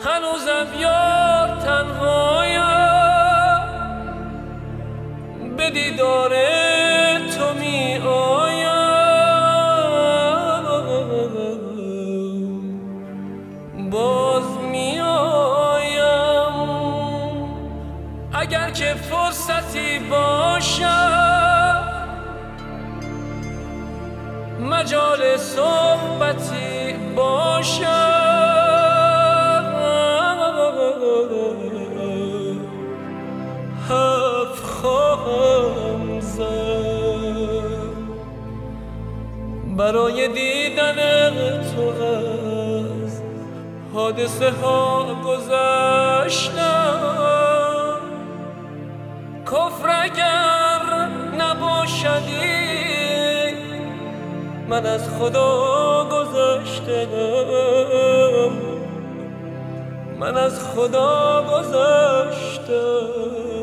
هنوزم یار تنهایم، به دیدار تو می آیم، باز می آیم. اگر که فرصتی باشد، مجال صحبتی باشد، حرف خواهم زد. برای دیدن تو از حادثه ها گذشتم، کفر اگر نباشدی من از خدا گذشتم، من از خدا گذشتم.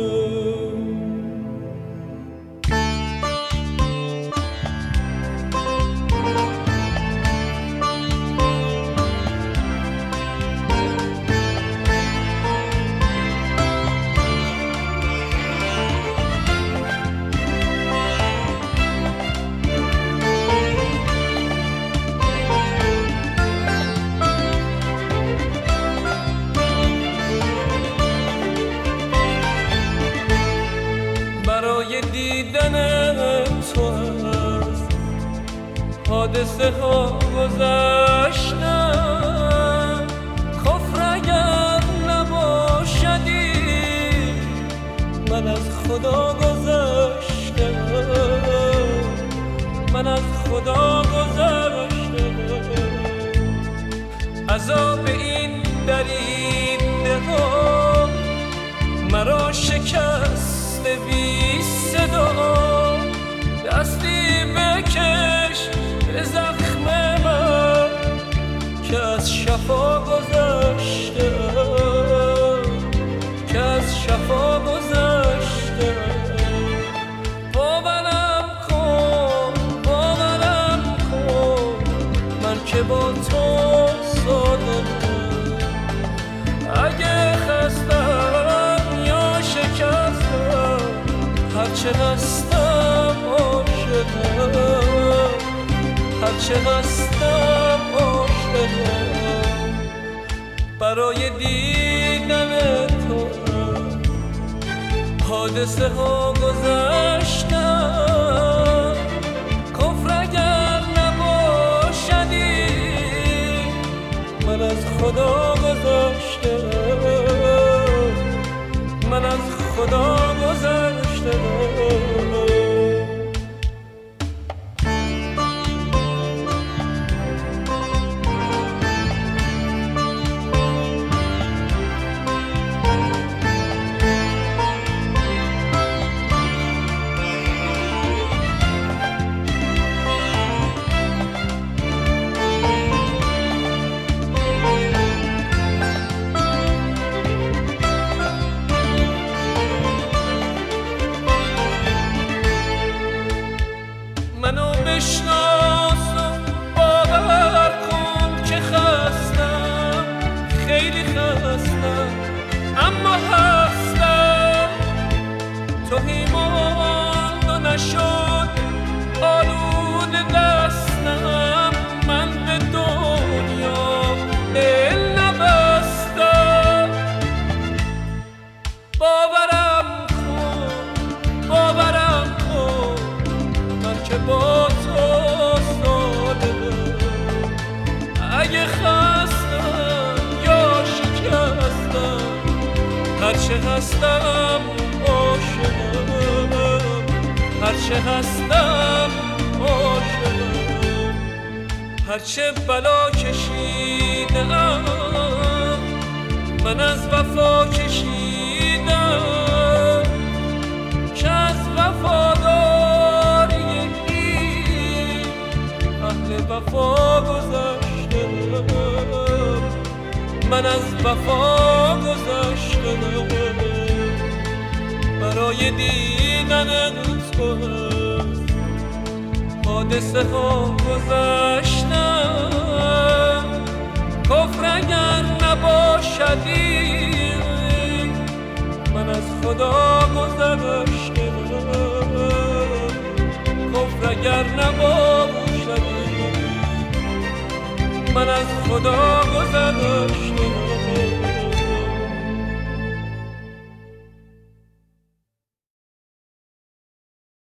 برای دیدن تو از حادثه ها گذشتم، کفر اگر نباشدی من از خدا گذشتم، من از خدا گذشتم. عذاب این دریده ها مرا شکست بی صدا، دستی بکش به زخم من که از شفا گذشته، که از شفا گذشته. باورم کن، باورم کن، من که با تو صادقم. اگه خستم یا شکستم، هرچه هستم عاشقم، هرچه هستم عاشقم. برای دیدن تو حادثه ها گذشتم، کفر اگر نباشدی من از خدا گذشتم، من از خدا گذشتم. منو بشناس و باور کن که خستم، خیلی خستم، اما هستم. توهیمان و نشد آلود دستم، من به دنیا دل نبستم. باورم کن، باورم کن، که با تو صادقم. اگه خستم یا شکستم، هرچه هستم عاشقم، هرچه هستم عاشقم. هرچه بلا کشیدم من از وفا کشیدم، که از وفاداری اهل وفا گذشتم، من از وفا گذشتم. برای دیدن تو حادثه ها گذشتم، کفر کفر اگر نباشدی من از خدا گذشتم. کفر اگر نباشدی من از خدا گذشتم.